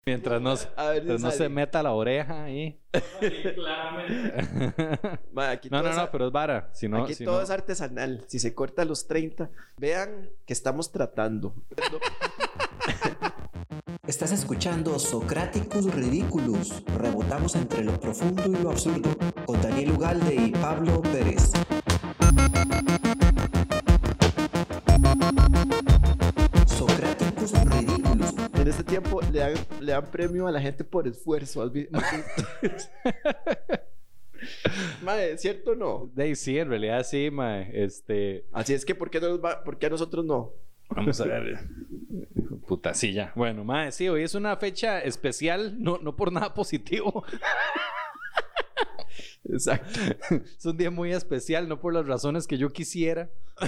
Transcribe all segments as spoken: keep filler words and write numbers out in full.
Mientras no, A ver si mientras no sale. se meta la oreja ahí. Sí, claramente. Ma, aquí No, todo no, es no, a- pero es vara. Si no, aquí si todo no- es artesanal. Si se corta a los treinta, vean que estamos tratando. Estás escuchando Socraticus Ridiculus. Rebotamos entre lo profundo y lo absurdo. Con Daniel Ugalde y Pablo Pérez. Socraticus Ridiculus. En este tiempo le dan, le dan premio a la gente por esfuerzo. ¿Has vi- has visto? Mae, ¿cierto o no? De ahí sí, en realidad sí, mae. Este, Así es que, ¿por qué, no nos va- por qué a nosotros no? vamos a ver. Puta silla. Bueno, mae, sí, hoy es una fecha especial, no, no por nada positivo. Exacto. Es un día muy especial, no por las razones que yo quisiera.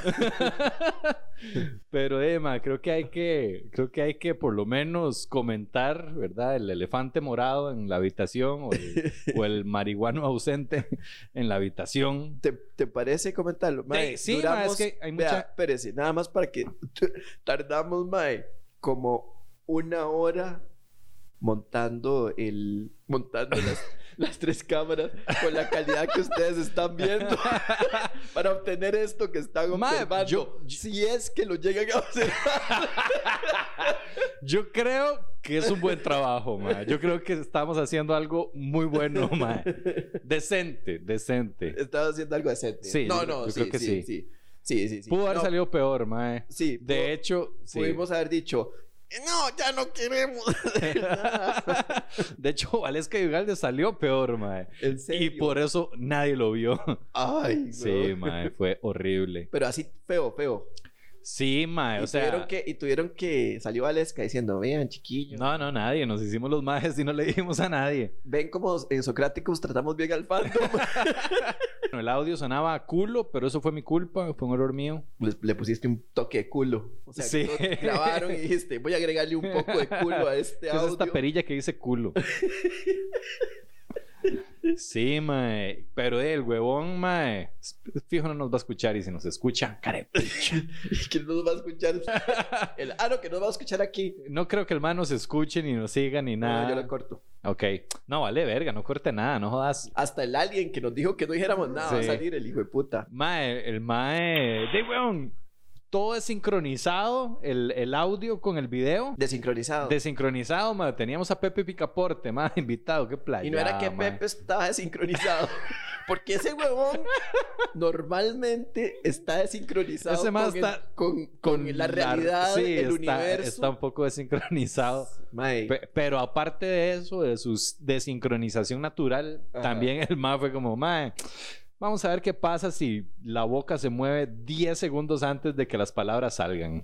Pero, eh, ma, creo que hay que, creo que hay que por lo menos comentar, ¿verdad? El elefante morado en la habitación o el, o el marihuano ausente en la habitación. ¿Te, te parece comentarlo? Mae, Sí, sí, mae, es que hay vea, mucha- espérese, nada más para que tardamos, mae, como una hora montando el montando las, las tres cámaras con la calidad que ustedes están viendo para obtener esto que están Mae, observando. yo- yo- si es que lo llegan a observar. Yo creo que es un buen trabajo, ma. Yo creo que estamos haciendo algo muy bueno, ma. Decente, decente. Estaba haciendo algo decente. Sí, no, yo- no, yo sí, creo que sí, sí. sí. Sí, sí, sí. Pudo haber No, salido peor, ma. Sí, De pudo- hecho, sí. pudimos haber dicho, no, ya no queremos hacer nada. De hecho, Valesca y Ugalde salió peor, ma. En Y serio. por eso nadie lo vio. Ay, Sí, no. ma, fue horrible. Pero así feo, feo. Sí, ma, y, o sea... tuvieron que, y tuvieron que... Salió Valesca diciendo, vean, chiquillos. No, no, nadie. Nos hicimos los majes y no le dijimos a nadie. Ven como en Socráticos tratamos bien al fandom. Bueno, el audio sonaba a culo, pero eso fue mi culpa. Fue un error mío. le, le pusiste un toque de culo. O sea, Sí. que todos grabaron y dijiste, voy a agregarle un poco de culo a este ¿Qué es audio. esta perilla que dice culo? Sí, mae. Pero eh, el huevón, mae. Fijo no nos va a escuchar. Y si nos escucha, carepicha. que no nos va a escuchar. El, ah, no, que nos va a escuchar aquí. No creo que el man nos escuche, ni nos siga, ni No, nada. yo lo corto. Ok. No, vale, verga. No corte nada. No jodas. Hasta el alien que nos dijo que no dijéramos nada va a Sí. salir, el hijo de puta. Mae, el mae... De huevón. Todo es sincronizado. El, el audio con el video. Desincronizado. Desincronizado, mae. Teníamos a Pepe Picaporte, mae, invitado. Qué playa. Y no era que mae. Pepe estaba desincronizado. Porque ese huevón normalmente está desincronizado Ese man con, está el- con, con la realidad, sí, el está, universo. está un poco desincronizado. Mae, Pe- pero aparte de eso, de su desincronización natural, Ajá. también el ma fue como, mae, vamos a ver qué pasa si la boca se mueve diez segundos antes de que las palabras salgan.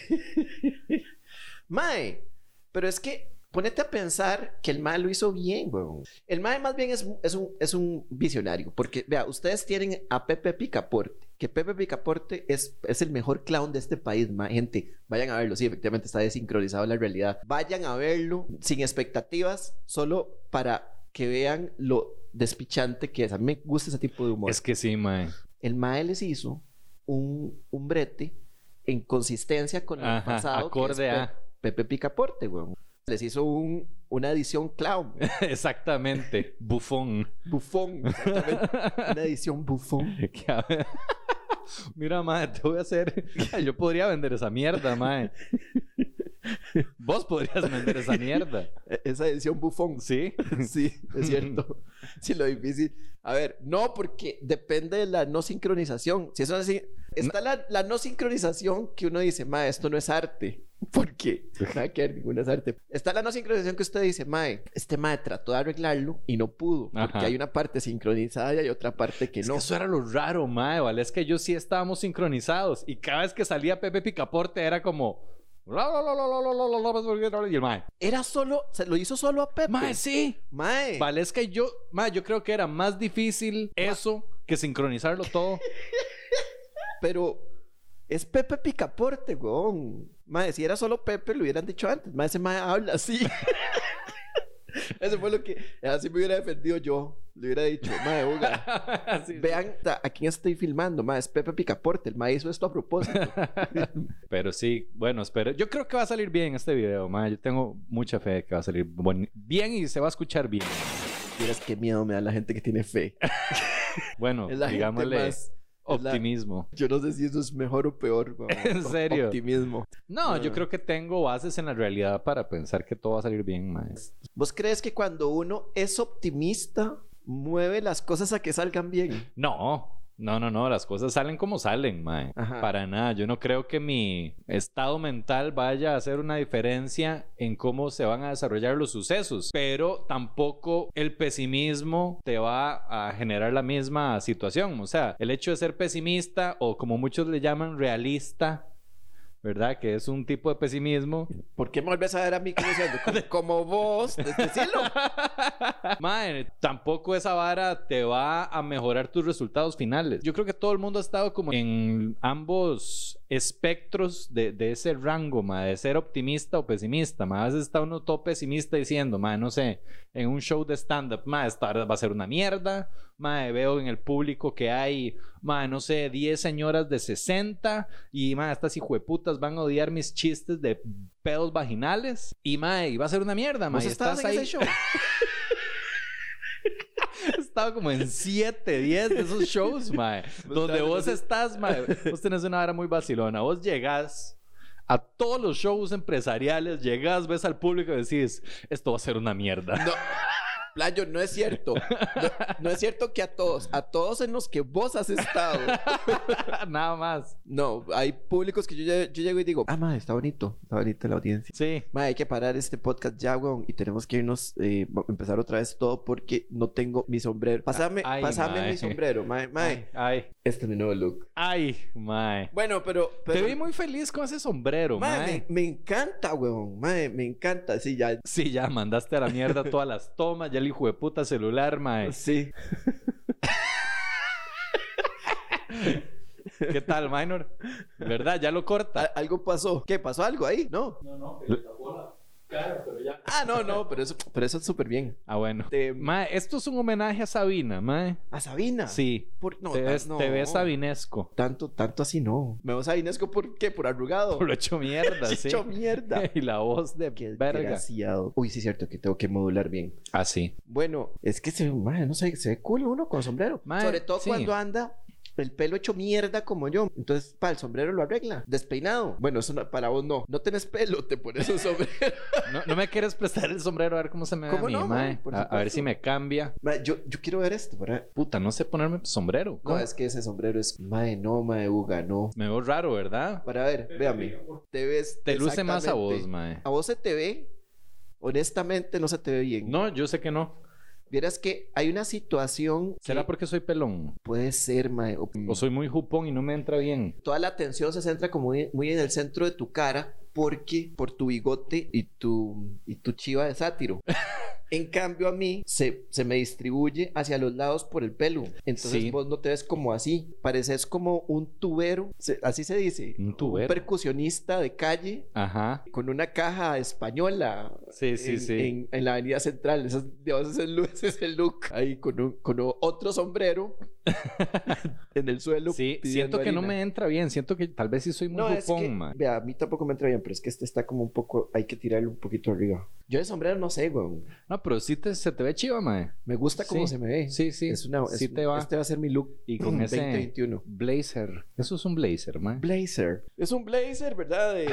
Mae, pero es que ponete a pensar que el Mae lo hizo bien, weón. El Mae más bien es, es, un, es un visionario. Porque, vea, ustedes tienen a Pepe Picaporte. Que Pepe Picaporte es, es el mejor clown de este país, mae. Gente, vayan a verlo. Sí, efectivamente está desincronizado en la realidad. Vayan a verlo sin expectativas, solo para que vean lo despichante que es. A mí me gusta ese tipo de humor. Es que sí, mae. El Mae les hizo un, un brete en consistencia con el Ajá, pasado. que acorde es Pe- a- Pepe Picaporte, weón. Les hizo un, una edición clown. Exactamente. Bufón. Bufón. Exactamente. Una edición bufón. Que a ver- Mira, mae, te voy a hacer... Yo podría vender esa mierda, mae. Vos podrías vender esa mierda. E- Esa edición bufón. ¿Sí? Sí, es cierto. Sí, lo difícil. A ver, no, porque depende de la no sincronización. Si es una sin- Está la, la no sincronización que uno dice, mae, esto no es arte. Porque nada que ver, ninguna es arte. Está la no sincronización que usted dice, mae, este mae trató de arreglarlo y no pudo. Porque Ajá. hay una parte sincronizada y hay otra parte que Es no. que eso era lo raro, mae, ¿vale? Es que yo sí estábamos sincronizados. Y cada vez que salía Pepe Picaporte era como... Y el mae... Era solo, se lo hizo solo a Pepe. Mae, sí. Mae. Vale, es que yo... Mae, yo creo que era más difícil eso que sincronizarlo todo. Pero es Pepe Picaporte, weón. Mae, si era solo Pepe, lo hubieran dicho antes. Mae, ese mae habla así. Eso fue lo que... Así me hubiera defendido yo. le hubiera dicho, mae, Uga, Sí, sí. vean a, a quién estoy filmando, mae, es Pepe Picaporte, el mae hizo esto a propósito. Pero sí, bueno, espero. Yo creo que va a salir bien este video, ma. Yo tengo mucha fe de que va a salir buen- bien y se va a escuchar bien. Miras qué miedo me da la gente que tiene fe. Bueno, Es la gente digámosle más... es la- optimismo. Yo no sé si eso es mejor o peor, weón. ¿En serio? Optimismo. No, Ah. yo creo que tengo bases en la realidad para pensar que todo va a salir bien, ma. ¿Vos crees que cuando uno es optimista, mueve las cosas a que salgan bien? No, no, no, no. Las cosas salen como salen, ma. Ajá. Para nada. Yo no creo que mi estado mental vaya a hacer una diferencia en cómo se van a desarrollar los sucesos. Pero tampoco el pesimismo te va a generar la misma situación. O sea, el hecho de ser pesimista o como muchos le llaman realista, ¿verdad? Que es un tipo de pesimismo. ¿Por qué me volvés a ver a mí como diciendo, como, como vos? Decilo. Mae, tampoco esa vara te va a mejorar tus resultados finales. Yo creo que todo el mundo ha estado como en ambos espectros de, de ese rango, mae, de ser optimista o pesimista. Mae, a veces está uno todo pesimista diciendo, mae, no sé, en un show de stand-up, mae, esta vara va a ser una mierda. Mae, veo en el público que hay, mae, no sé, diez señoras de sesenta y, mae, estas hijueputas van a odiar mis chistes de pedos vaginales. Y, mae, va a ser una mierda, mae. ¿Vos estabas Estás en ahí. ese show? Estaba como en siete, diez de esos shows, mae. Donde estabas en vos ese- estás, mae. Vos tenés una vara muy vacilona. Vos llegás a todos los shows empresariales, llegás, ves al público y decís, esto va a ser una mierda. No. Playo, no es cierto. No, no es cierto que a todos, a todos en los que vos has estado. Nada más. No, hay públicos que yo, lle- yo llego y digo, ah, madre, está bonito, está bonita la audiencia. Sí. Madre, hay que parar este podcast ya, weón, y tenemos que irnos, eh, va- empezar otra vez todo porque no tengo mi sombrero. Pásame, Ay, pásame mae. mi sombrero, madre, madre. Ay, Este es mi nuevo look. ay, mae. Bueno, pero... pero Te vi muy feliz con ese sombrero, Mae, mae. me, me encanta, weón. Mae, me encanta. Sí, ya. Sí, ya mandaste a la mierda todas las tomas, ya el hijo de puta celular, mae. Sí. ¿Qué tal, Minor? ¿Verdad? Ya lo A- corta. algo pasó. ¿Qué? ¿Pasó algo ahí? No. No, no, que le tapó la cara, pero ya. Ah, no, no, pero eso, pero eso es súper bien. Ah, bueno. Te- Mae, esto es un homenaje a Sabina, mae. ¿A Sabina? Sí. Por, no, te, ta- ves, no. te ves sabinesco. Tanto, tanto así no. Me veo sabinesco por qué? Por arrugado. Por lo hecho mierda, sí. Hecho mierda. Y la voz de Qué verga. desgraciado. Uy, sí es cierto que tengo que modular bien. Ah, sí. Bueno, es que se, mae, no sé, se ve cool uno con sombrero. Mae, Sobre todo sí. cuando anda el pelo hecho mierda como yo. Entonces, para el sombrero lo arregla. Despeinado. Bueno, eso no- para vos no. No tenés pelo, te pones un sombrero. No, no me quieres prestar el sombrero a ver cómo se me ve a ¿Cómo mí, no, mae. mae? Por A, a ver supuesto. si me cambia. Mae, yo, yo quiero ver esto, ¿verdad? Puta, no sé ponerme sombrero. No, ¿Cómo? es que ese sombrero es... Mae, no, mae, Uga, no. Me veo raro, ¿verdad? Para ver, véame. Te ves... Te luce más a vos, exactamente. mae. A vos se te ve... Honestamente, no se te ve bien. No, yo sé que no. Vieras que hay una situación... ¿Será que porque soy pelón? puede ser, mae. O, O soy muy jupón y no me entra bien. toda la atención se centra como muy, muy en el centro de tu cara porque por tu bigote y tu, y tu chiva de sátiro. En cambio a mí se, se me distribuye hacia los lados por el pelo. Entonces Sí. vos no te ves como así. Pareces como un tubero, se- así se dice. Un tubero. Un percusionista de calle Ajá. con una caja española. Sí, sí, en, sí. En, en la avenida central. Ese es, digamos, ese es el look, ese es el look. Ahí con, un- con o- otro sombrero en el suelo. Sí, pidiendo siento que no harina. me entra bien. Siento que tal vez sí soy muy No, es jupón, que, mae. vea, a mí tampoco me entra bien, pero es que este está como un poco, hay que tirarle un poquito arriba. Yo de sombrero no sé, weón. No, pero sí te, se te ve chiva, mae. Me gusta cómo Sí, se me ve. Sí, sí. Es una, es sí un- te va. Este va a ser mi look Y con ese veinte veintiuno. blazer. Eso es un blazer, mae. Blazer. Es un blazer, ¿verdad? De...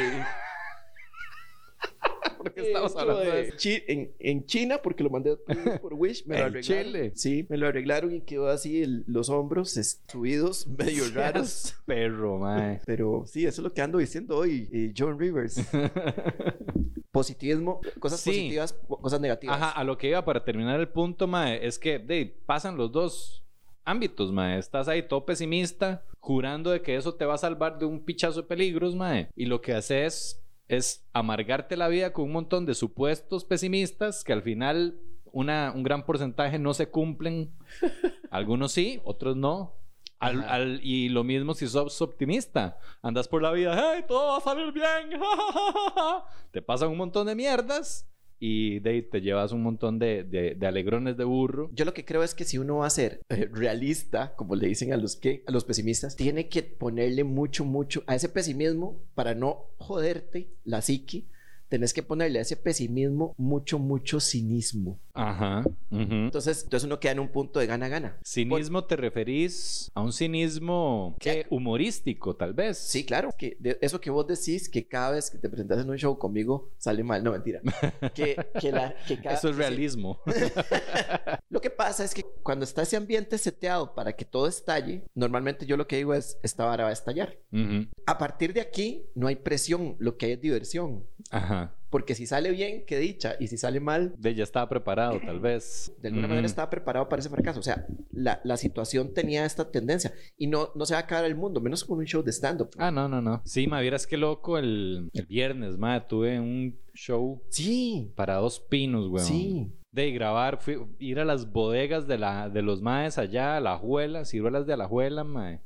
Porque Hecho Chi- en, en China, porque lo mandé por- por Wish, me lo En arreglaron. Chile. Sí, me lo arreglaron y quedó así el- los hombros es- subidos, medio raros. Perro, mae. Pero sí, eso es lo que ando diciendo hoy, eh, John Rivers. Positivismo, cosas Sí. positivas, cosas negativas. Ajá, a lo que iba para terminar el punto, mae, es que de, pasan los dos ámbitos, mae. Estás ahí todo pesimista, jurando de que eso te va a salvar de un pichazo de peligros, mae. Y lo que haces es amargarte la vida con un montón de supuestos pesimistas que al final una, un gran porcentaje no se cumplen. Algunos sí, otros no. Al- Ajá. al- y lo mismo si sos optimista. Andas por la vida, ¡hey, todo va a salir bien! Te pasan un montón de mierdas. y de ahí te llevas un montón de, de, de alegrones de burro. Yo lo que creo es que si uno va a ser eh, realista, como le dicen a los que a los pesimistas, tiene que ponerle mucho, mucho a ese pesimismo para no joderte la psiqui. Tenés que ponerle a ese pesimismo mucho, mucho cinismo. Ajá. Uh-huh. Entonces, entonces uno queda en un punto de gana-gana. ¿Cinismo Por... te referís a un cinismo ¿qué? Humorístico, tal vez? Sí, claro. Que de eso que vos decís, que cada vez que te presentas en un show conmigo sale mal. No, mentira. Que, que la, que cada... Eso es realismo. Lo que pasa es que cuando está ese ambiente seteado para que todo estalle, normalmente yo lo que digo es, esta vara va a estallar. Uh-huh. A partir de aquí no hay presión, lo que hay es diversión. Ajá. Porque si sale bien, qué dicha. Y si sale mal... De ya estaba preparado, tal vez. De alguna mm. manera estaba preparado para ese fracaso. O sea, la, la situación tenía esta tendencia. Y no, no se va a acabar el mundo, menos con un show de stand-up. Ah, no, no, no. Sí, ma, vieras qué loco el, el viernes, ma. Tuve un show... Sí. Para Dos Pinos, weón. Sí. De grabar, fui, ir a las bodegas de, la, de los maes allá, a La Alajuela, ciruelas de Alajuela, ma.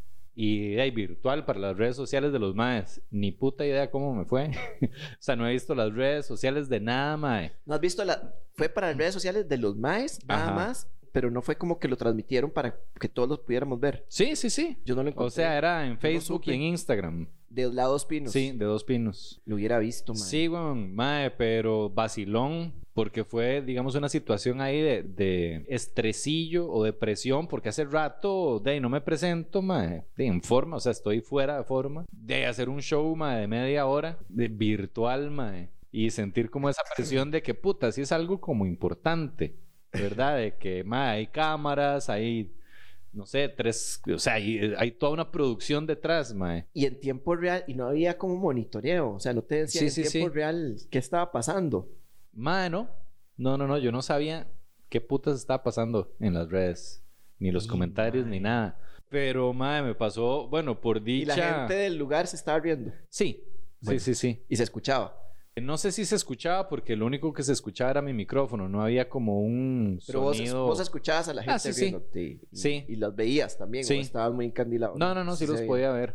Y hey, virtual para las redes sociales de los maes. Ni puta idea cómo me fue. O sea, no he visto las redes sociales de nada, mae. ¿No has visto la...? Fue para las redes sociales de los maes, nada Ajá. más. Pero no fue como que lo transmitieron para que todos los pudiéramos ver. Sí, sí, sí. Yo no lo encontré. O sea, era en Facebook no y en Instagram. De la Dos Pinos. Sí, de Dos Pinos. Lo hubiera visto, mae. Sí, weón, mae, pero vacilón. Porque fue, digamos, una situación ahí de, de estresillo o de presión. Porque hace rato, de no me presento, mae, de en forma. O sea, estoy fuera de forma. De hacer un show, mae, de media hora. De virtual, mae. Y sentir como esa presión de que, puta, sí es algo como importante. ¿Verdad? De que, mae, hay cámaras, hay... No sé, tres... O sea, hay, hay toda una producción detrás, mae. Y en tiempo real... Y no había como monitoreo. O sea, no te decían sí, en sí, tiempo sí. real qué estaba pasando. Mae, ¿no? No, no, no. Yo no sabía qué putas estaba pasando en las redes. Ni los sí, comentarios, mae. Ni nada. Pero, mae, me pasó... Bueno, por dicha... Y la gente del lugar se estaba riendo. Sí. Bueno, sí, sí, sí. Y se escuchaba. No sé si se escuchaba porque lo único que se escuchaba era mi micrófono. No había como un Pero sonido... vos, vos escuchabas a la gente ah, sí, riéndote. Sí. Y, sí. y las veías también. Sí. O estabas muy encandilado. No, no, no. Sí, sí los podía ver.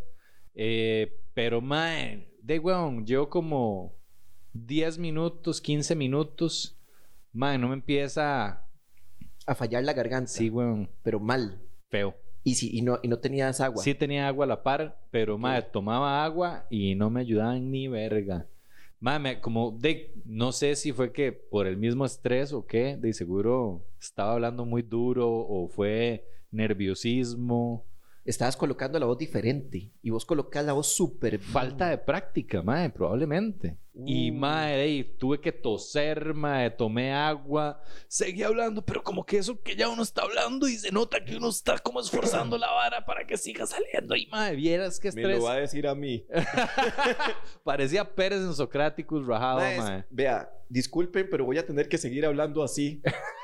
Eh, pero, man... De weón, llevo como... diez minutos, quince minutos... Man, no me empieza... A fallar la garganta. Sí, weón. Pero mal. Feo. ¿Y, si, y, no, y no tenías agua? Sí tenía agua a la par. Pero, man, tomaba agua y no me ayudaban ni verga. Mame, como de, no sé si fue que por el mismo estrés o qué, de seguro estaba hablando muy duro o fue nerviosismo. Estabas colocando la voz diferente y vos colocás la voz súper... Falta de práctica, mae, probablemente. Uh. Y mae, ey, tuve que toser, mae, tomé agua, seguí hablando, pero como que eso que ya uno está hablando y se nota que uno está como esforzando la vara para que siga saliendo. Y mae, vieras qué estrés. Me lo va a decir a mí. Parecía Pérez en Socráticos rajado, mae. mae. Vea, disculpen, pero voy a tener que seguir hablando así.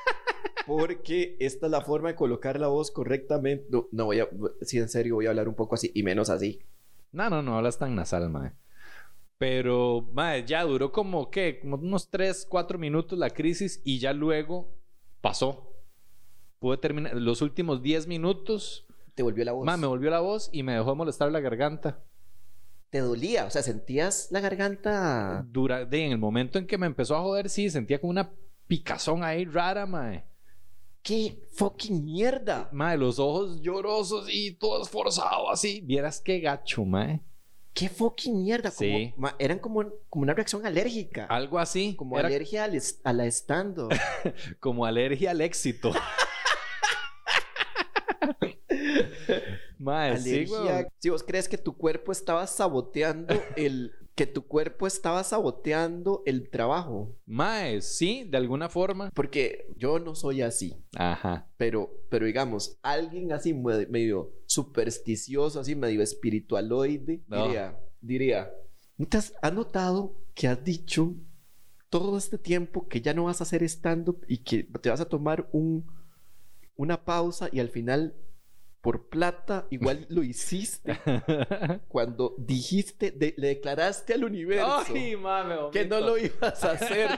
Porque esta es la forma de colocar la voz correctamente. No, no voy a... Sí, en serio, voy a hablar un poco así. Y menos así. No, no, no hablas tan nasal, mae. Pero, mae, ya duró como, ¿qué? Como unos tres, cuatro minutos la crisis. Y ya luego pasó. Pude terminar... Los últimos diez minutos... Te volvió la voz. Mae, me volvió la voz y me dejó de molestar la garganta. ¿Te dolía? O sea, ¿sentías la garganta...? Dura... De, en el momento en que me empezó a joder, sí. Sentía como una picazón ahí rara, mae. ¡Qué fucking mierda! Mae, los ojos llorosos y todo esforzado así. Vieras qué gacho, mae. ¡Qué fucking mierda! Como, sí. Ma, eran como, como una reacción alérgica. Algo así. Como Era... alergia al est a la estando. Como alergia al éxito. Mae, alergia... sí, güey. Si vos crees que tu cuerpo estaba saboteando el... que tu cuerpo estaba saboteando el trabajo. Mae, sí, de alguna forma. Porque yo no soy así. Ajá. Pero, pero digamos, alguien así medio supersticioso, así medio espiritualoide, no. diría, diría, ¿no te has, has notado que has dicho todo este tiempo que ya no vas a hacer stand-up y que te vas a tomar un, una pausa y al final... Por plata, igual lo hiciste cuando dijiste, de, le declaraste al universo Ay, mame, que no lo ibas a hacer.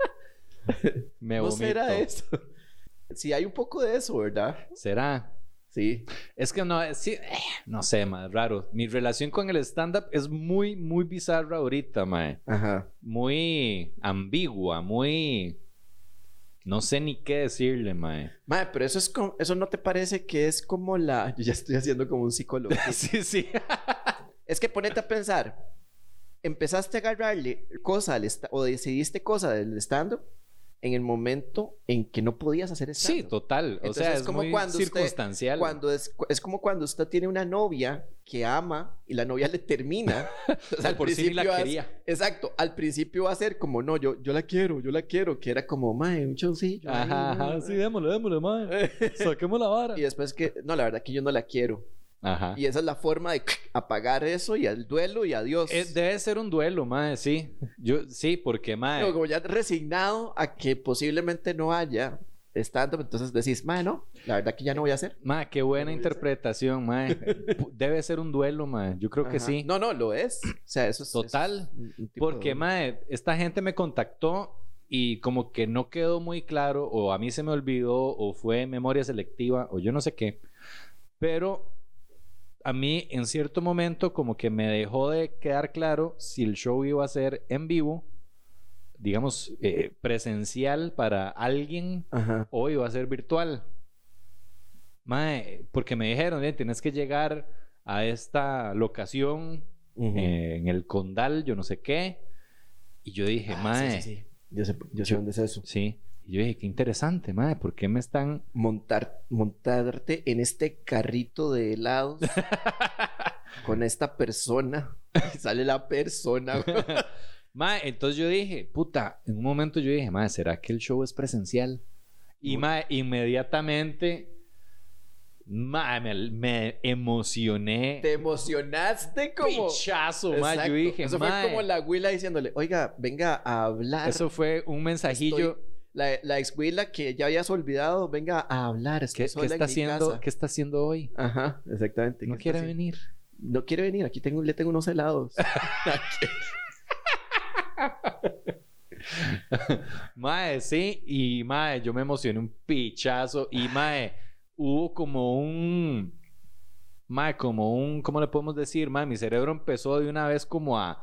Me ¿No vomito. será eso? Sí, hay un poco de eso, ¿verdad? ¿Será? Sí. Es que no, sí, eh, no sé, mae, raro. Mi relación con el stand-up es muy, muy bizarra ahorita, mae. Ajá. Muy ambigua, muy... No sé ni qué decirle, mae. Mae, pero eso es como... Eso no te parece que es como la... Yo ya estoy haciendo como un psicólogo. Sí, sí. Es que ponete a pensar. Empezaste a agarrarle cosa al esta- o decidiste cosa del stand-up en el momento en que no podías hacer stand-up. Sí, total. O Entonces, sea, es es como muy cuando usted- circunstancial. Cuando es, es como cuando usted tiene una novia que ama y la novia le termina. O sea, al Por sí ni la principio quería. es- exacto. Al principio va a ser como, no, yo, yo la quiero, yo la quiero. Que era como, mae, un chaucillo. ay, Ajá, no, ajá. no". Sí, démosle, démosle, mae. Saquemos la vara. Y después que, no, la verdad que yo no la quiero. Ajá. Y esa es la forma de apagar eso y el duelo y adiós. Eh, debe ser un duelo, mae, sí. Yo, sí, porque, mae... No, como ya resignado a que posiblemente no haya stand-up, entonces decís, mae, no, la verdad que ya no voy a hacer. Mae, qué buena No voy a hacer. interpretación, mae. Pu- Debe ser un duelo, mae. Yo creo que Ajá. sí. No, no, lo es. O sea, eso es... Total. eso es un- un tipo de Porque, duelo. mae, esta gente me contactó y como que no quedó muy claro, o a mí se me olvidó, o fue memoria selectiva, o yo no sé qué. Pero a mí, en cierto momento, como que me dejó de quedar claro si el show iba a ser en vivo, digamos, eh, presencial para alguien, Ajá. o iba a ser virtual. Mae, porque me dijeron, "Eh, tienes que llegar a esta locación Ujú. eh, en el Condal, yo no sé qué." Y yo dije, Ah, mae, sí, sí, sí. Yo sé, yo sé dónde es eso. sí. Y yo dije, qué interesante, mae, ¿por qué me están... Montar, montarte en este carrito de helados con esta persona. Y sale la persona. güey. Mae, entonces yo dije, puta, en un momento yo dije, mae, ¿será que el show es presencial? Y Muy- mae, inmediatamente, mae, me, me emocioné. Te emocionaste como... Pichazo, mae. Exacto. Yo dije, Eso mae, fue como la güila diciéndole, oiga, venga a hablar. eso fue un mensajillo. Estoy- La, la ex güila que ya habías olvidado, venga a hablar. Estoy ¿Qué, sola qué en está mi haciendo, casa. ¿Qué está haciendo hoy? Ajá, exactamente. No ¿Qué está quiere haciendo? venir. No quiere venir. Aquí tengo, le tengo unos helados. Mae, sí, y mae, yo me emocioné un pichazo y mae, hubo como un, mae, como un, ¿cómo le podemos decir? Mae, mi cerebro empezó de una vez como a,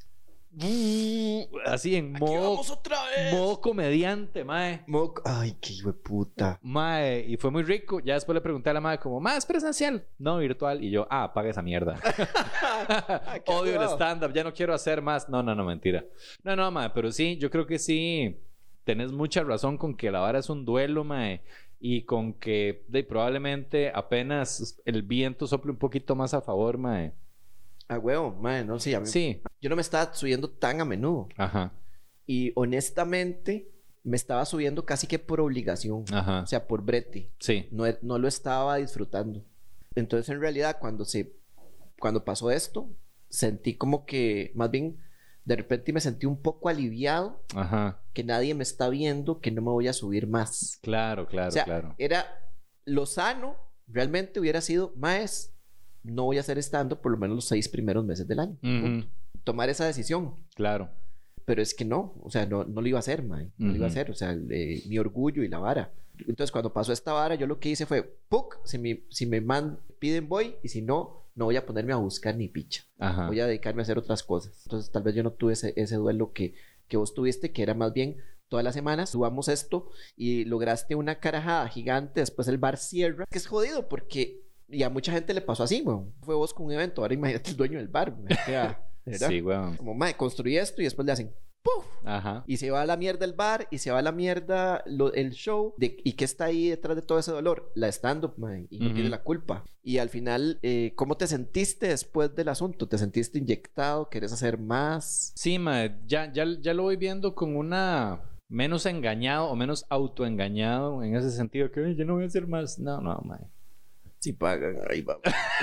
así en Aquí modo, vamos otra vez. modo comediante, mae. Moco. Ay, qué hijo de puta. Mae, y fue muy rico. Ya después le pregunté a la mae como, mae, es presencial, no virtual. Y yo, ah, apaga esa mierda. qué Odio el huevado. stand-up, ya no quiero hacer más. No, no, no, mentira. No, no, mae, pero sí, yo creo que sí. Tenés mucha razón con que la vara es un duelo, mae. Y con que de, probablemente apenas el viento sople un poquito más a favor, mae. A huevo, madre, no, sí, a mí. Sí. Yo no me estaba subiendo tan a menudo. Ajá. Y honestamente, me estaba subiendo casi que por obligación. Ajá. O sea, por brete. Sí. No, e- no lo estaba disfrutando. Entonces, en realidad, cuando se... Cuando pasó esto, sentí como que... Más bien, de repente me sentí un poco aliviado. Ajá. Que nadie me está viendo, que no me voy a subir más. Claro, claro, O sea, claro. era... Lo sano, realmente hubiera sido... Maes, no voy a hacer stand-up por lo menos los seis primeros meses del año. Ujú. Punto. Tomar esa decisión. Claro. Pero es que no, o sea, no, no lo iba a hacer, mae. No lo iba a Ujú. hacer, o sea, el, eh, mi orgullo y la vara. Entonces, cuando pasó esta vara, yo lo que hice fue, ¡puc! Si me, si me man, piden, voy, y si no, no voy a ponerme a buscar ni picha. Ajá. Voy a dedicarme a hacer otras cosas. Entonces, tal vez yo no tuve ese, ese duelo que, que vos tuviste, que era más bien todas las semanas subamos esto y lograste una carajada gigante, después el bar cierra, que es jodido porque, y a mucha gente le pasó así, weón. Fue vos con un evento, ahora imagínate el dueño del bar, weón. O sea, ¿verdad? Sí, weón. Como, mae, construí esto y después le hacen ¡puf! Ajá. Y se va a la mierda el bar y se va a la mierda lo- el show. De, ¿Y qué está ahí detrás de todo ese dolor? La stand-up, mae. Y no Ujú. tiene la culpa. Y al final, eh, ¿cómo te sentiste después del asunto? ¿Te sentiste inyectado? ¿Querés hacer más? Sí, mae, ya, ya, ya lo voy viendo con una menos engañado o menos autoengañado en ese sentido que "Ay, yo no voy a hacer más." No, no, mae. Si pagan, ahí vamos.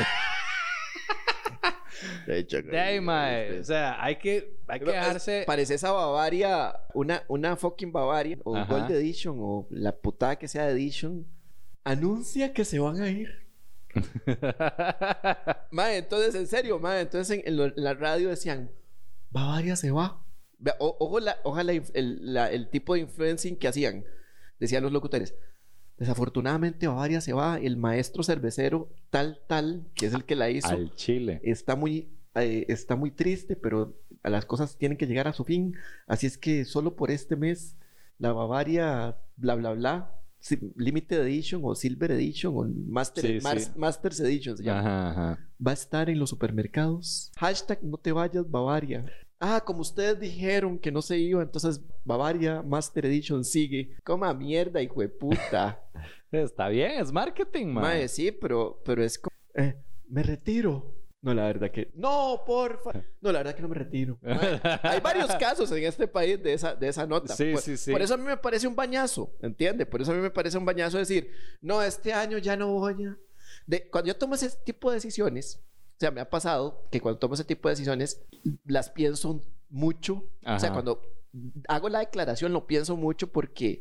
De hecho, De ahí, mae. O sea, hay que, hay que dejarse. Parece esa Bavaria, una, una fucking Bavaria, o Ajá. Gold Edition, o la putada que sea Edition, anuncia que se van a ir. Mae, entonces, en serio, mae, entonces en, en lo- en la radio decían, Bavaria se va. Vea, o- ojo la, ojalá el, la- el tipo de influencing que hacían. Decían los locutores, Desafortunadamente Bavaria se va, el maestro cervecero tal, tal, que es el que la hizo, Al Chile. está muy, eh, está muy triste, pero las cosas tienen que llegar a su fin. Así es que solo por este mes, la Bavaria, bla, bla, bla, si- Limited Edition o Silver Edition o Master, Sí, Mas- sí. Masters Edition se llama. Ajá, ajá. Va a estar en los supermercados. Hashtag no te vayas Bavaria. Ah, como ustedes dijeron que no se iba, entonces Bavaria Master Edition sigue. Coma mierda, hijo de puta. Está bien, es marketing, man. Mae, sí, pero, pero es como... eh, me retiro. No, la verdad que... No, porfa. No, la verdad que no me retiro. Mae, hay varios casos en este país de esa, de esa nota. Sí, por, sí, sí. Por eso a mí me parece un bañazo, ¿entiende? Por eso a mí me parece un bañazo decir, no, este año ya no voy a... De, cuando yo tomo ese tipo de decisiones, o sea, me ha pasado que cuando tomo ese tipo de decisiones, las pienso mucho. Ajá. O sea, cuando hago la declaración, lo pienso mucho porque...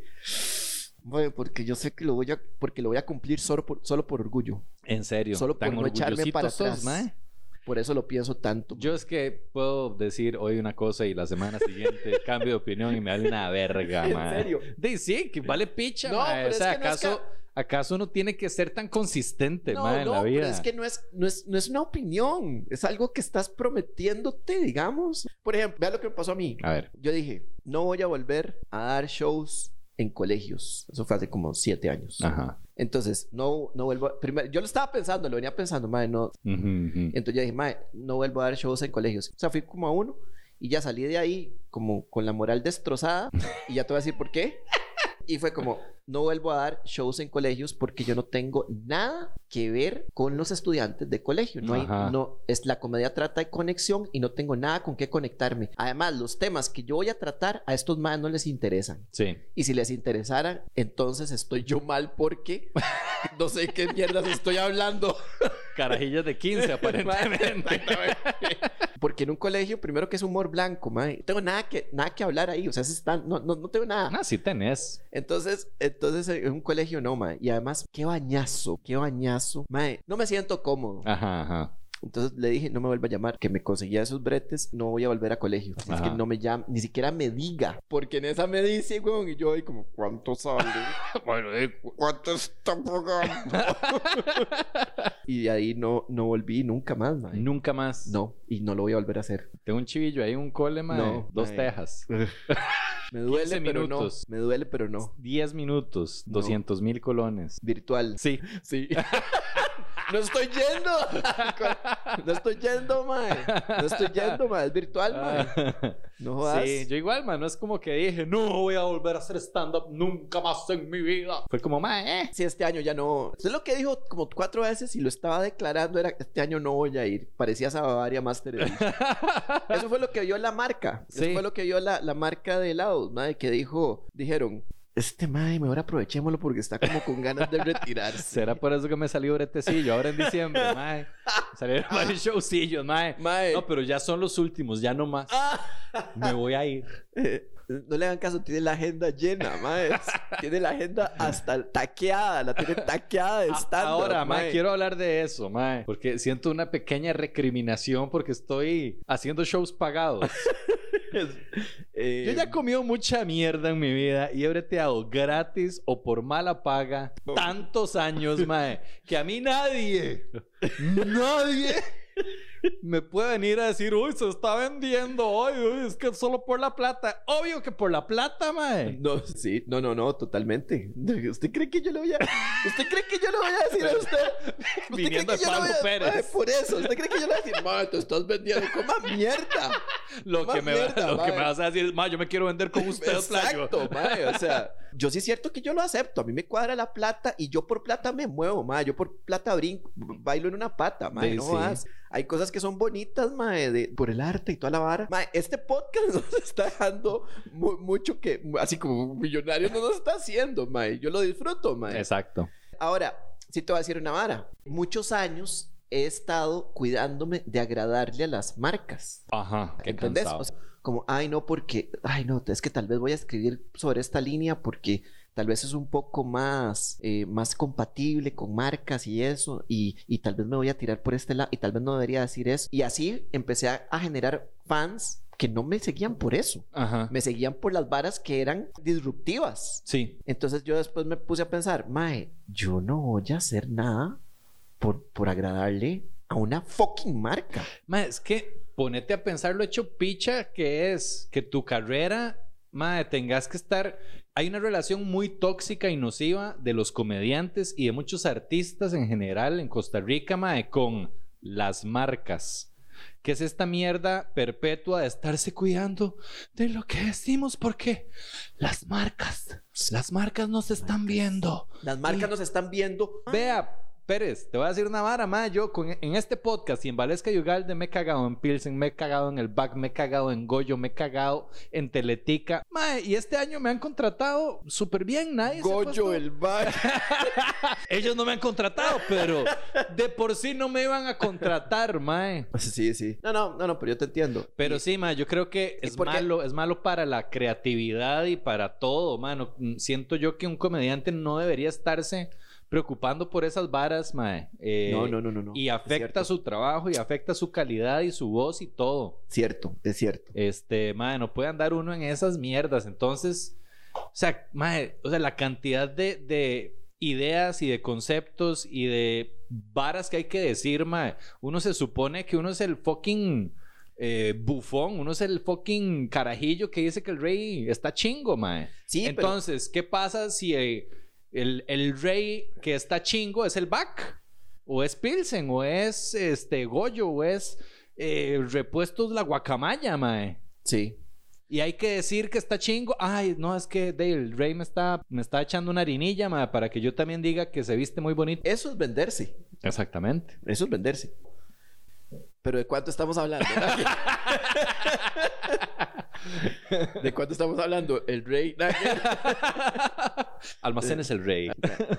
Bueno, porque yo sé que lo voy a... Porque lo voy a cumplir solo por, solo por orgullo. En serio. Solo por tan no echarme orgullosito para sos, atrás. mae. Por eso lo pienso tanto. Yo es que puedo decir hoy una cosa y la semana siguiente cambio de opinión y me vale una verga, ¿En mae. serio? De, sí, que vale picha, No, mae. pero O es sea, que no es ¿acaso, que- ¿acaso uno tiene que ser tan consistente, No, mae, en no, la vida? pero es que no es, no, es, no es una opinión. Es algo que estás prometiéndote, digamos. Por ejemplo, vea lo que me pasó a mí. A ver. Yo dije, no voy a volver a dar shows en colegios. Eso fue hace como siete años. Ajá. Entonces, no, no vuelvo a... Primero, yo lo estaba pensando, lo venía pensando, madre, no... Ujú, ujú. Entonces yo dije, madre, no vuelvo a dar shows en colegios. O sea, fui como a uno y ya salí de ahí como con la moral destrozada. Y ya te voy a decir por qué. Y fue como, no vuelvo a dar shows en colegios porque yo no tengo nada que ver con los estudiantes de colegio. No hay, Ajá. no, es, la comedia trata de conexión y no tengo nada con qué conectarme. Además, los temas que yo voy a tratar a estos más no les interesan. Sí. Y si les interesaran, entonces estoy yo mal porque no sé qué mierdas estoy hablando. Carajillas de quince, aparentemente. Porque en un colegio, primero que es humor blanco, mae, no tengo nada que, nada que hablar ahí. O sea, se están, no, no, no tengo nada. Ah, sí tenés. Entonces, entonces en un colegio no, mae. Y además, qué bañazo, qué bañazo. Mae, no me siento cómodo. Ajá, ajá. Entonces le dije, no me vuelva a llamar, que me conseguía esos bretes, no voy a volver a colegio. Así es que Ajá. no me llama, ni siquiera me diga. Porque en esa me dice, weón, y yo ahí como, ¿cuánto sale? Bueno, eh, ¿Cuánto está pagando? Y de ahí no, no volví nunca más, mae. nunca más. No, y no lo voy a volver a hacer. Tengo un chivillo ahí, un cole, mae. No, Dos mae. tejas. Me duele, quince pero minutos. no. Me duele, pero no. diez minutos. No. doscientos mil colones. Virtual. Sí. Sí. No estoy yendo. No estoy yendo, mae. No estoy yendo, mae. Es virtual, mae. No jodas. Sí, yo igual, man. No es como que dije, no voy a volver a hacer stand-up nunca más en mi vida. Fue como, mae, eh. Sí, este año ya no. Eso es lo que dijo como cuatro veces y lo estaba declarando. Era este año no voy a ir. Parecía esa Bavaria Master Edition. Eso fue lo que vio la marca. Eso Sí. fue lo que vio la, la marca de helados, mae. Que dijo, dijeron, este mae, mejor aprovechémoslo porque está como con ganas de retirarse. Será por eso que me salió bretecillo ahora en diciembre, mae. Salieron varios showcillos, mae. Mae. No, pero ya son los últimos, ya no más. Me voy a ir. Eh, no le hagan caso, tiene la agenda llena, mae. Tiene la agenda hasta taqueada, la tiene taqueada de A- stand Ahora, mae, quiero hablar de eso, mae. Porque siento una pequeña recriminación porque estoy haciendo shows pagados. Eh, Yo ya he comido mucha mierda en mi vida y he breteado gratis o por mala paga tantos años, mae, que a mí nadie, nadie me puede venir a decir, uy, se está vendiendo hoy, uy, es que solo por la plata. Obvio que por la plata, mae. No, sí, no, no, no, totalmente. ¿Usted cree que yo le voy a... ¿Usted cree que yo le voy a decir a usted? ¿Usted Viniendo cree que de yo le voy Pablo a- Pérez. Mae, por eso, ¿usted cree que yo le voy a decir, mae, te estás vendiendo? ¡Coma mierda! Lo, Más que me, mierda, lo que me mae. vas a decir es, mae, yo me quiero vender con usted, playo. Exacto, mae, o sea, yo sí es cierto que yo lo acepto, a mí me cuadra la plata y yo por plata me muevo, mae, yo por plata brinco, bailo en una pata, mae, Sí, no sí. jodas. Hay cosas que son bonitas, mae, de, por el arte y toda la vara. Mae, este podcast nos está dejando mu- mucho que, así como millonario no nos está haciendo, mae, yo lo disfruto, mae. Exacto. Ahora, sí te voy a decir una vara, muchos años he estado cuidándome de agradarle a las marcas. Ajá, qué ¿Entendés? cansado. O sea, como, ay, no, porque, ay, no, es que tal vez voy a escribir sobre esta línea porque tal vez es un poco más, eh, más compatible con marcas y eso, y, y tal vez me voy a tirar por este lado, y tal vez no debería decir eso. Y así empecé a, a generar fans que no me seguían por eso. Ajá. Me seguían por las varas que eran disruptivas. Sí. Entonces yo después me puse a pensar, mae, yo no voy a hacer nada por, por agradarle a una fucking marca. Mae, es que ponete a pensar lo hecho picha que es que tu carrera, mae, tengas que estar... Hay una relación muy tóxica y nociva de los comediantes y de muchos artistas en general en Costa Rica, mae, con las marcas. Que es esta mierda perpetua de estarse cuidando de lo que decimos porque las marcas, las marcas nos están viendo. Las marcas Y- nos están viendo. Vea, Pérez, te voy a decir una vara, ma. Yo con, en este podcast y en Valesca y Ugalde me he cagado en Pilsen, me he cagado en el Back, me he cagado en Goyo, me he cagado en Teletica. Ma, y este año me han contratado súper bien, nadie se ha Goyo puesto- el bar. Ellos no me han contratado, pero de por sí no me iban a contratar, ma. Sí, sí. No, no, no, no, pero yo te entiendo. Pero Y- sí, ma, yo creo que ¿y es por qué? malo, es malo para la creatividad y para todo, mano. Siento yo que un comediante no debería estarse preocupando por esas varas, mae. Eh, No, no, no, no, no. Y Es afecta cierto. su trabajo y afecta su calidad y su voz y todo. Cierto, es cierto. Este, mae, no puede andar uno en esas mierdas. Entonces, o sea, mae, o sea, la cantidad de, de ideas y de conceptos y de varas que hay que decir, mae. Uno se supone que uno es el fucking eh, bufón, uno es el fucking carajillo que dice que el rey está chingo, mae. Sí, Entonces, ¿qué pasa si eh, el, el rey que está chingo es el Back? O es Pilsen, o es este Goyo, o es eh, Repuestos La Guacamaya, mae. pero... Sí. Y hay que decir que está chingo. Ay, no, es que Dale, el rey me está, me está echando una harinilla, mae, para que yo también diga que se viste muy bonito. Eso es venderse. Exactamente. Eso es venderse. Pero ¿de cuánto estamos hablando? ¿De cuánto estamos hablando? El rey. Almacén es el rey.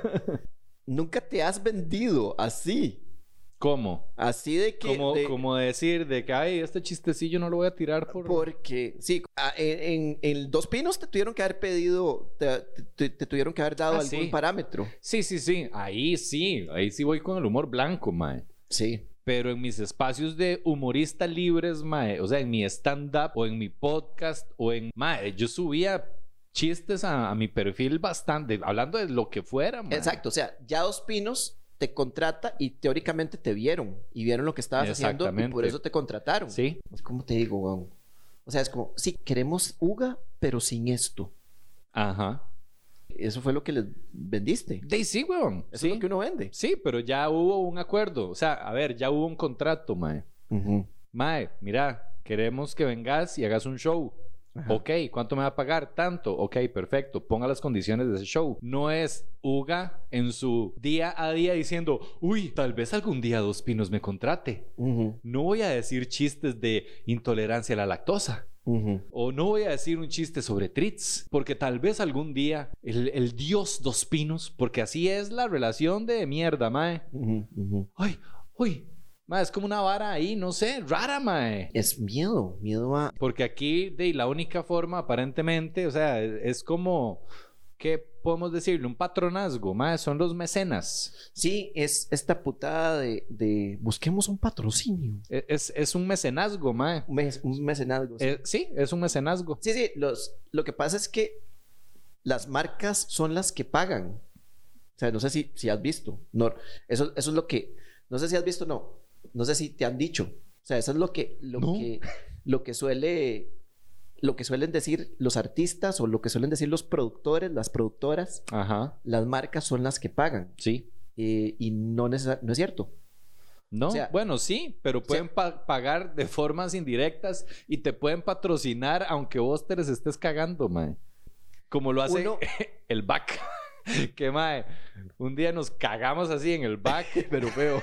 Nunca te has vendido así. ¿Cómo? Así de que... Como, de- como decir de que, ay, este chistecillo no lo voy a tirar por... Porque, sí, ah, en, en, en Dos Pinos te tuvieron que haber pedido, te, te- te tuvieron que haber dado Ah, algún sí. parámetro. Sí, sí, sí. Ahí sí. Ahí sí voy con el humor blanco, mae. Sí. Pero en mis espacios de humorista libres, mae, o sea, en mi stand-up o en mi podcast o en... Mae, yo subía chistes a, a mi perfil bastante, hablando de lo que fuera, mae. Exacto, o sea, ya Dos Pinos te contrata y teóricamente te vieron y vieron lo que estabas haciendo y por Exactamente. eso te contrataron. Sí. Es como te digo, weón. O sea, es como, sí, queremos Uga, pero sin esto. Ajá. Eso fue lo que les vendiste. De ahí sí, weón. Eso Sí. es lo que uno vende. Sí, pero ya hubo un acuerdo. O sea, a ver, ya hubo un contrato, mae. Ujú. Mae, mira, queremos que vengas y hagas un show. Ajá. Ok, ¿cuánto me va a pagar? Tanto. Ok, perfecto. Ponga las condiciones de ese show. No es Uga en su día a día diciendo, uy, tal vez algún día Dos Pinos me contrate. Ujú. No voy a decir chistes de intolerancia a la lactosa. Ujú. O no voy a decir un chiste sobre treats. Porque tal vez algún día el, el dios Dos Pinos, porque así es la relación de mierda, mae. Ujú. Ujú. Ay, uy. Mae, es como una vara ahí, no sé, rara, mae. Es miedo, miedo a... Porque aquí, de la única forma, aparentemente, o sea, es, es como, ¿qué podemos decirle? Un patronazgo, mae, son los mecenas. Sí, es esta putada de, de busquemos un patrocinio. E- Es, es un mecenazgo, mae. Un, mes- un mecenazgo. Sí. Eh, sí, es un mecenazgo. sí, sí, los, lo que pasa es que las marcas son las que pagan. O sea, no sé si, si has visto. No, eso, eso es lo que... No sé si has visto, no. No sé si te han dicho. O sea, eso es lo que... Lo, No. que, lo que suele... Lo que suelen decir los artistas o lo que suelen decir los productores, las productoras. Ajá, Las marcas son las que pagan. sí. Eh, y no, necesar- no es cierto. No, O sea, bueno, sí, pero pueden pa- pagar de formas indirectas y te pueden patrocinar aunque vos te les estés cagando, mae. Como lo hace Uno- el back. Que, mae, un día nos cagamos así en el back, pero feo.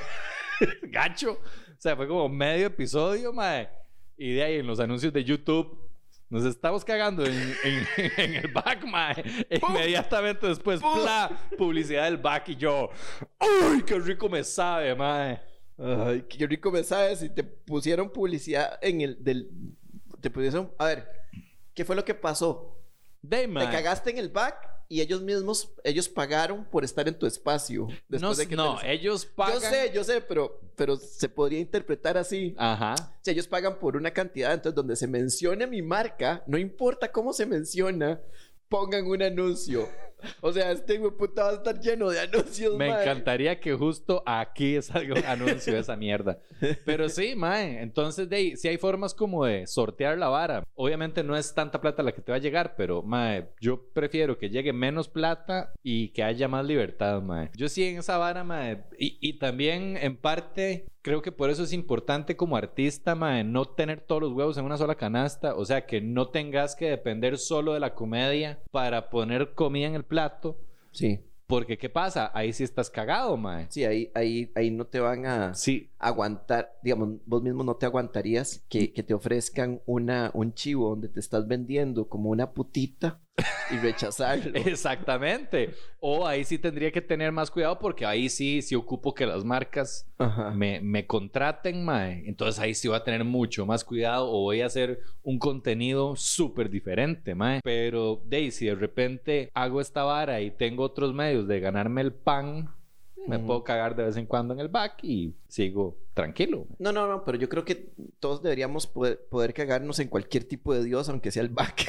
Gacho. O sea, fue como medio episodio, mae. Y de ahí en los anuncios de YouTube nos estamos cagando en, en- en el back, mae. E inmediatamente después, ¡pla! Publicidad del back y yo, ¡uy, qué rico me sabe, mae! Ay, qué rico me sabes si te pusieron publicidad en el del... Te pusieron... A ver, ¿qué fue lo que pasó? De, ¿Te mae. cagaste en el back y ellos mismos, ellos pagaron por estar en tu espacio. No, Después de que no te- ellos pagan. Yo sé, yo sé, pero, pero se podría interpretar así. Ajá. Si ellos pagan por una cantidad, entonces donde se mencione mi marca, no importa cómo se menciona, pongan un anuncio. O sea, este güey puta va a estar lleno de anuncios, Me mae. encantaría que justo aquí salga un anuncio de esa mierda. Pero sí, mae. Entonces, de ahí, sí hay formas como de sortear la vara. Obviamente no es tanta plata la que te va a llegar, pero, mae, yo prefiero que llegue menos plata y que haya más libertad, mae. Yo sí en esa vara, mae. Y, y también, en parte, creo que por eso es importante como artista, mae, no tener todos los huevos en una sola canasta. O sea, que no tengas que depender solo de la comedia para poner comida en el plato. Sí, Porque, ¿qué pasa? Ahí sí estás cagado, mae. sí, ahí, ahí, ahí no te van a Sí, aguantar, digamos, vos mismo no te aguantarías que, que te ofrezcan una, un chivo donde te estás vendiendo como una putita y rechazarlo. exactamente. O ahí sí tendría que tener más cuidado porque ahí sí, sí ocupo que las marcas Ajá. me, me contraten, mae. Entonces ahí sí voy a tener mucho más cuidado o voy a hacer un contenido súper diferente, mae. Pero, de ahí, si de repente hago esta vara y tengo otros medios de ganarme el pan, me Ujú. puedo cagar de vez en cuando en el back y sigo tranquilo. No, no, no, pero yo creo que todos deberíamos poder, poder cagarnos en cualquier tipo de Dios, aunque sea el back.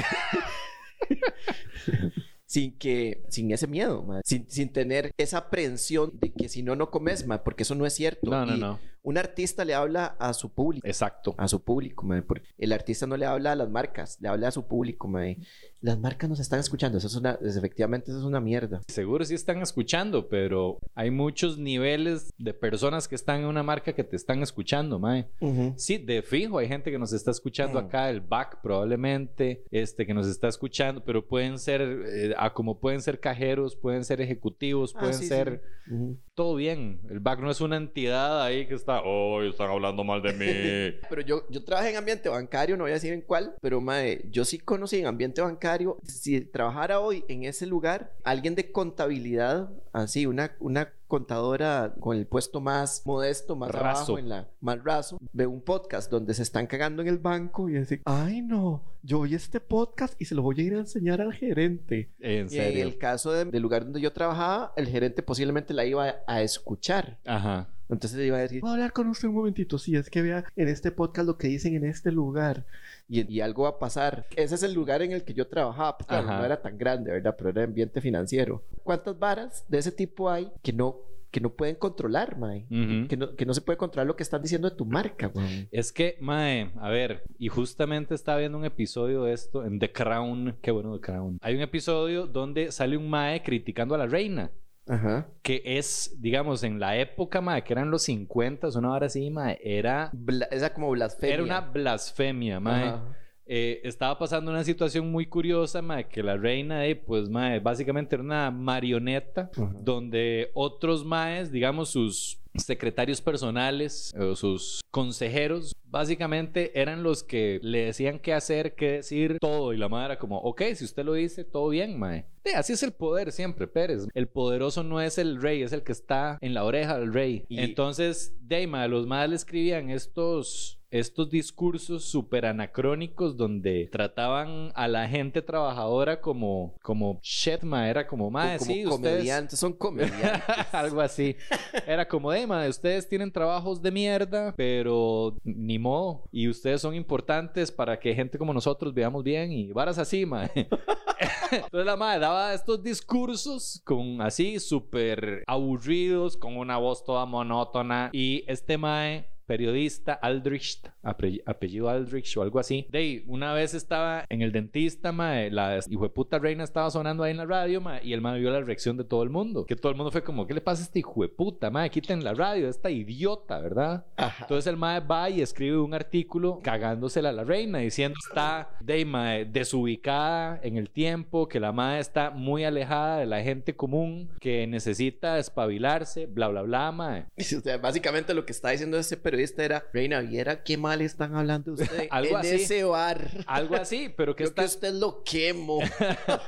Sin que, sin ese miedo, ma. Sin, sin tener esa aprehensión de que si no, no comes, ma, porque eso no es cierto. No, no, Y no. un artista le habla a su público. Exacto. A su público, ma, porque el artista no le habla a las marcas, le habla a su público, ma. Las marcas nos están escuchando, eso es una, es- efectivamente eso es una mierda. Seguro sí están escuchando, pero hay muchos niveles de personas que están en una marca que te están escuchando, mae. Sí, de fijo, hay gente que nos está escuchando Mm. acá, el back probablemente, este, que nos está escuchando, pero pueden ser, eh, ah, como pueden ser cajeros, pueden ser ejecutivos, Ah, pueden sí, ser sí. Ujú. todo bien. El back no es una entidad ahí que está, oh, están hablando mal de mí. Pero yo, yo trabajé en ambiente bancario, no voy a decir en cuál, pero mae, yo sí conocí en ambiente bancario. Si trabajara hoy en ese lugar, alguien de contabilidad, así, una, una contadora con el puesto más modesto, más Raso. abajo, en la, más raso, ve un podcast donde se están cagando en el banco y dice, ay no, yo oí este podcast y se lo voy a ir a enseñar al gerente. En Y en serio. el caso de- del lugar donde yo trabajaba, el gerente posiblemente la iba a, a escuchar. Ajá. Entonces le iba a decir, voy a hablar con usted un momentito. Sí, es que vea en este podcast lo que dicen en este lugar. Y, y algo va a pasar. Ese es el lugar en el que yo trabajaba. Pues, claro, Ajá. no era tan grande, ¿verdad? Pero era ambiente financiero. ¿Cuántas varas de ese tipo hay que no, que no pueden controlar, mae? Ujú. Que no, que no se puede controlar lo que están diciendo de tu marca, güey. Es que, mae, a ver, y justamente estaba viendo un episodio de esto en The Crown. Qué bueno The Crown. Hay un episodio donde sale un mae criticando a la reina. Ajá. Que es, digamos, en la época, mae, que eran los cincuenta, una hora así, mae, era, Bla- esa como blasfemia. era una blasfemia, mae. Ajá. Eh, estaba pasando una situación muy curiosa, mae, que la reina, eh, pues, mae, básicamente era una marioneta Ajá. donde otros maes, digamos, sus secretarios personales o sus consejeros, básicamente eran los que le decían qué hacer, qué decir, todo. Y la madre era como, ok, si usted lo dice, todo bien, mae. Sí, así es el poder siempre, Pérez. El poderoso no es el rey, es el que está en la oreja del rey. Y- Entonces, de mae, los maes le escribían estos... estos discursos súper anacrónicos donde trataban a la gente trabajadora como, como shit, ma, era como, ma, como sí, ustedes... comediantes, son comediantes. Algo así. Era como de, ma, ustedes tienen trabajos de mierda, pero ni modo. Y ustedes son importantes para que gente como nosotros veamos bien y varas así, ma. Entonces la madre daba estos discursos con así súper aburridos, con una voz toda monótona. Y este mae, periodista Aldrich, ape- apellido Aldrich o algo así. De ahí, una vez estaba en el dentista, mae, la hijueputa reina estaba sonando ahí en la radio, mae, y el mae vio la reacción de todo el mundo. Que todo el mundo fue como, ¿qué le pasa a este hijueputa, mae? Quiten la radio, esta idiota, ¿verdad? Ajá. Entonces el mae va y escribe un artículo cagándosela a la reina, diciendo está de mae, desubicada en el tiempo, que la mae está muy alejada de la gente común, que necesita espabilarse, bla, bla, bla, mae. O sea, básicamente lo que está diciendo ese periodista era, Reina Viera, qué mal están hablando de usted Algo en así. ese bar. Algo así, pero que Creo está... que usted lo quemo.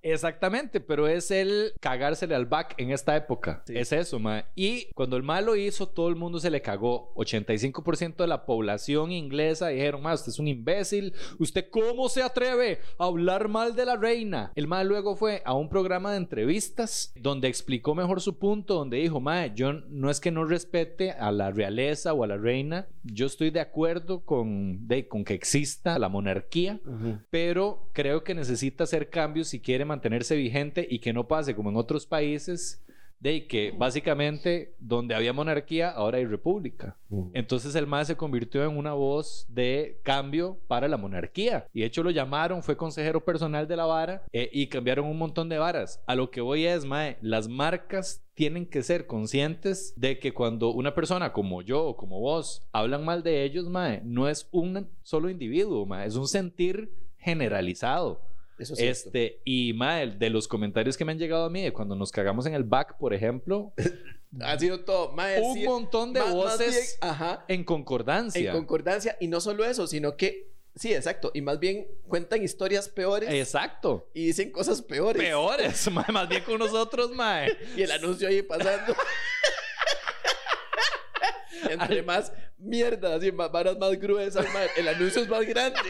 Exactamente, pero es el cagársele al back en esta época. Sí. Es eso, mae. Y cuando el mae lo hizo, todo el mundo se le cagó. ochenta y cinco por ciento de la población inglesa dijeron, mae, usted es un imbécil. ¿Usted cómo se atreve a hablar mal de la reina? El mae luego fue a un programa de entrevistas donde explicó mejor su punto, donde dijo, mae, yo no es que no respete a la realeza o a la reina. Yo estoy de acuerdo con, de, con que exista la monarquía, Ujú. pero creo que necesita hacer cambios si quiere mantenerse vigente y que no pase como en otros países de que básicamente donde había monarquía ahora hay república. Ujú. Entonces el MAE se convirtió en una voz de cambio para la monarquía y de hecho lo llamaron, fue consejero personal de la vara eh, y cambiaron un montón de varas. A lo que voy es, MAE, las marcas tienen que ser conscientes de que cuando una persona como yo o como vos hablan mal de ellos, mae, no es un solo individuo, mae, es un sentir generalizado. Eso es cierto. Este, y mae, de los comentarios que me han llegado a mí de cuando nos cagamos en el back, por ejemplo, Ha sido todo. Mae, un sí, montón de más- más voces bien, ajá, en concordancia. en concordancia. Y no solo eso, sino que, sí, exacto. Y más bien cuentan historias peores Exacto. y dicen cosas peores. Peores, mae, más bien con nosotros, mae. Y el anuncio ahí pasando. Entre más mierda, así, más varas más gruesas, mae, el anuncio es más grande.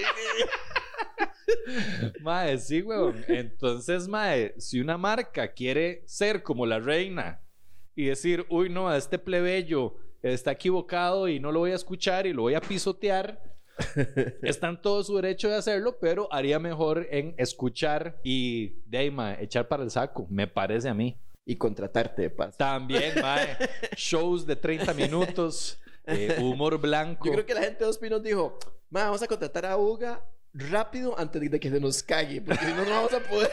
Mae, sí, weón. Entonces, mae, si una marca quiere ser como la reina y decir, uy, no, este plebeyo está equivocado y no lo voy a escuchar y lo voy a pisotear, está en todo su derecho de hacerlo, pero haría mejor en escuchar y de ahí, mae, echar para el saco, me parece a mí. Y contratarte de paso. También, mae, shows de treinta minutos, eh, humor blanco. Yo creo que la gente de Dos Pinos dijo, "Ma, vamos a contratar a Uga rápido antes de que se nos cague, porque si no, no vamos a poder."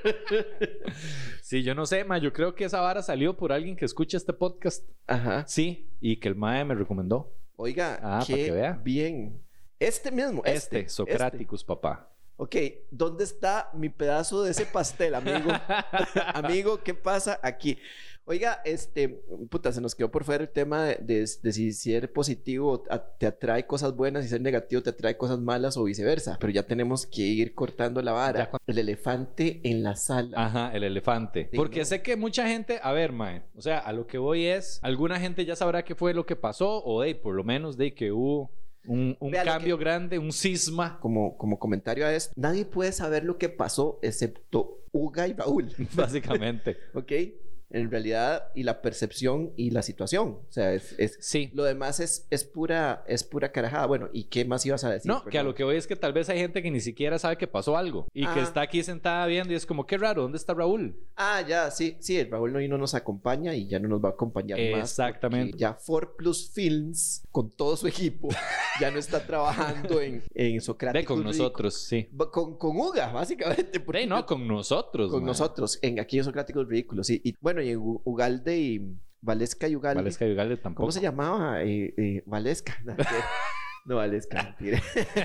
Sí, yo no sé, mae, yo creo que esa vara salió por alguien que escucha este podcast. Ajá. Sí, y que el mae me recomendó. Oiga, Ah, qué para que vea. bien. Este mismo, Este, este. Socraticus, papá. este. Ok, ¿dónde está mi pedazo de ese pastel, amigo? Amigo, ¿qué pasa aquí? Oiga, este, puta, se nos quedó por fuera el tema de, de- de si ser positivo a- te atrae cosas buenas y ser negativo te atrae cosas malas o viceversa. Pero ya tenemos que ir cortando la vara. Ya cu- El elefante en la sala. Ajá, el elefante. Sí, Porque no. sé que mucha gente, a ver, mae, o sea, a lo que voy es, alguna gente ya sabrá qué fue lo que pasó, o de, por lo menos, de que hubo un, un Vea, lo cambio que- grande, un cisma, Como, como comentario a esto, nadie puede saber lo que pasó excepto Uga y Raúl. básicamente. ¿Ok? En realidad, y la percepción y la situación. O sea, es... es- Sí. lo demás es, es pura es pura carajada. Bueno, ¿y qué más ibas a decir? No, que a Perdón. lo que voy es que tal vez hay gente que ni siquiera sabe que pasó algo y que Ah. está aquí sentada viendo y es como, qué raro, ¿dónde está Raúl? Ah, ya, sí, sí, el Raúl no, no nos acompaña y ya no nos va a acompañar más. Exactamente. porque Ya four Plus Films, con todo su equipo, ya no está trabajando en, en Socraticus Ve con Ridículos. nosotros, sí. Va- Con, con Uga, básicamente. porque Ve, no, yo- con nosotros. con mae. nosotros, en aquí en Socráticos Ridículos. Sí. Y bueno, y en U- Ugalde y Valesca y Ugalde. Valesca y Ugalde tampoco. ¿Cómo se llamaba? Eh, eh, Valesca. No, que- no, Valesca, mentira.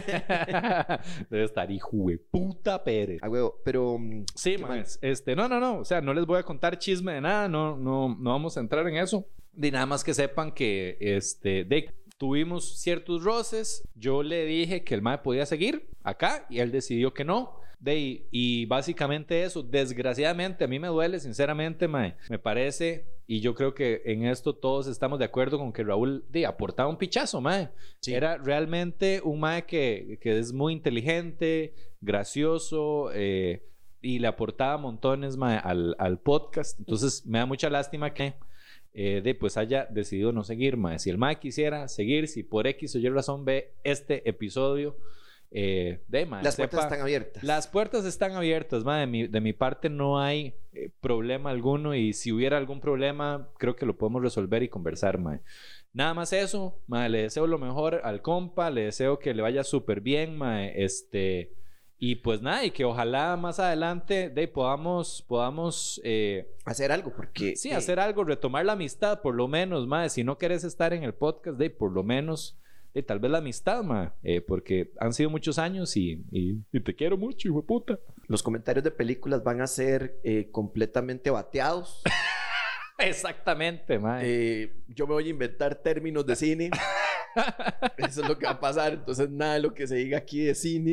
Debe estar hijo de puta Pérez. A huevo, pero... mm, Sí, qué maes. Este, no, no, no. O sea, no les voy a contar chisme de nada. No, no, no vamos a entrar en eso. De nada más que sepan que, este, de, tuvimos ciertos roces. Yo le dije que el mae podía seguir acá y él decidió que no. De, y, y básicamente eso, desgraciadamente, a mí me duele, sinceramente, mae. Me parece, y yo creo que en esto todos estamos de acuerdo con que Raúl de, aportaba un pichazo, mae. Sí. Era realmente un mae que, que es muy inteligente, gracioso, eh, y le aportaba montones mae, al, al podcast. Entonces me da mucha lástima que eh, de, pues haya decidido no seguir, mae. Si el mae quisiera seguir, si por X o Y razón ve este episodio, eh, de mae, Las puertas sepa- están abiertas. las puertas están abiertas, mae. De mi, de mi parte no hay eh, problema alguno y si hubiera algún problema, creo que lo podemos resolver y conversar, mae. Nada más eso, mae. Le deseo lo mejor al compa, le deseo que le vaya súper bien, mae. Este, y pues nada, y que ojalá más adelante de, podamos, podamos eh, Hacer algo, porque... sí, eh, hacer algo, retomar la amistad, por lo menos, mae. Si no querés estar en el podcast, de por lo menos, de tal vez la amistad, mae. Eh, porque han sido muchos años y, y, y te quiero mucho, hijo de puta. Los comentarios de películas van a ser eh, completamente bateados. Exactamente, mae. Eh, yo me voy a inventar términos de cine. Eso es lo que va a pasar. Entonces, nada de lo que se diga aquí de cine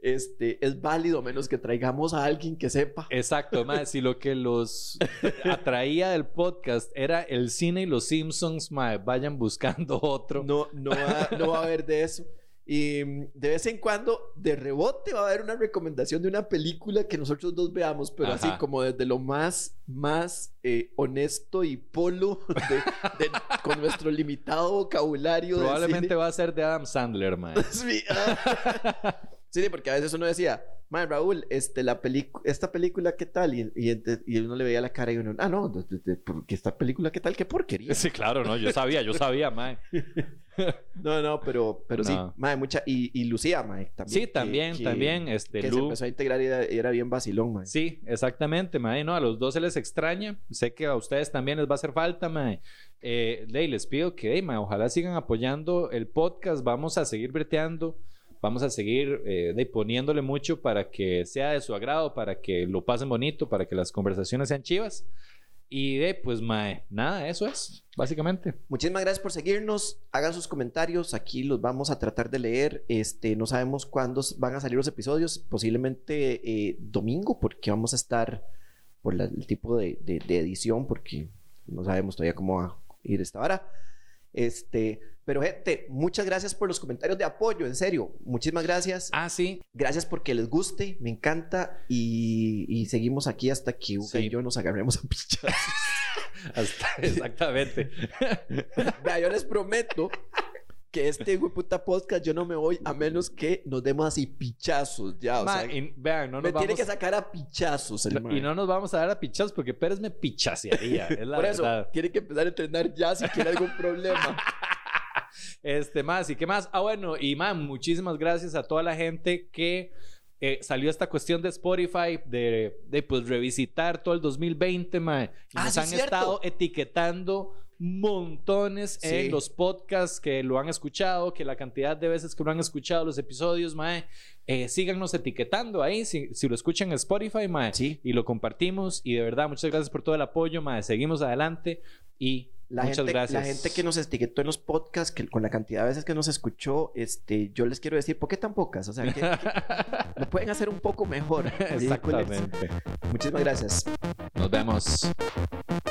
este, es válido a menos que traigamos a alguien que sepa. Exacto, mae. Si lo que los atraía del podcast era el cine y los Simpsons, mae, vayan buscando otro. No, no, va, no va a haber de eso. Y mm, de vez en cuando, de rebote, va a haber una recomendación de una película que nosotros dos veamos, pero Ajá. así como desde lo más, más eh, honesto y polo, de, de- con nuestro limitado vocabulario. de Probablemente cine. va a ser de Adam Sandler, mae. Sí, ah. Sí, porque a veces uno decía, man, Raúl, este, la pelicu- esta película, ¿qué tal? Y, y, ente- y uno le veía la cara y uno, ah, no, de- de- de- porque esta película, ¿qué tal? ¿Qué porquería? Sí, claro, no, yo sabía, yo sabía, mae. No, no, pero, pero sí, No. mae, mucha, y, y Lucía, mae, también. Sí, que- también, que- también, este, que se Lu. empezó a integrar y era, y era bien vacilón, mae. Sí, exactamente, mae. No, a los dos se les extraña. Sé que a ustedes también les va a hacer falta, mae. Eh, Ley, les pido que, hey, mae, ojalá sigan apoyando el podcast. Vamos a seguir breteando. Vamos a seguir eh, de, poniéndole mucho para que sea de su agrado, para que lo pasen bonito, para que las conversaciones sean chivas. Y de, pues, mae, nada, eso es, básicamente. Muchísimas gracias por seguirnos. Hagan sus comentarios. Aquí los vamos a tratar de leer. Este, no sabemos cuándo van a salir los episodios. Posiblemente eh, domingo, porque vamos a estar por la- el tipo de, de- de edición, porque no sabemos todavía cómo va a ir esta vara. Este, pero gente, muchas gracias por los comentarios de apoyo. En serio, muchísimas gracias. Ah, sí. Gracias porque les guste, me encanta. Y, y seguimos aquí hasta que Uga Sí. y yo nos agarremos a pichazos. Hasta, exactamente. Vea, yo les prometo que este puta podcast yo no me voy a menos que nos demos así pichazos ya. O Mae, sea, y, vean, no me nos tiene vamos... que sacar a pichazos el No, mae. y no nos vamos a dar a pichazos porque Pérez me pichasearía. Es la Por eso, verdad. tiene que empezar a entrenar ya si tiene algún problema. Este, más, ¿y qué más? Ah, bueno, y más, muchísimas gracias a toda la gente que eh, salió esta cuestión de Spotify, de, de pues revisitar todo el dos mil veinte, mae. Y Ah, nos sí, han cierto. estado etiquetando montones Sí. en los podcasts que lo han escuchado, que la cantidad de veces que lo han escuchado los episodios, mae. Eh, síganos etiquetando ahí, si, si lo escuchan en Spotify, mae. Sí. Y lo compartimos. Y de verdad, muchas gracias por todo el apoyo, mae. Seguimos adelante y La muchas gente, gracias. la gente que nos etiquetó en los podcasts, que con la cantidad de veces que nos escuchó, este, yo les quiero decir, ¿por qué tan pocas? O sea, que, que lo pueden hacer un poco mejor. Exactamente. Muchísimas gracias. Nos vemos.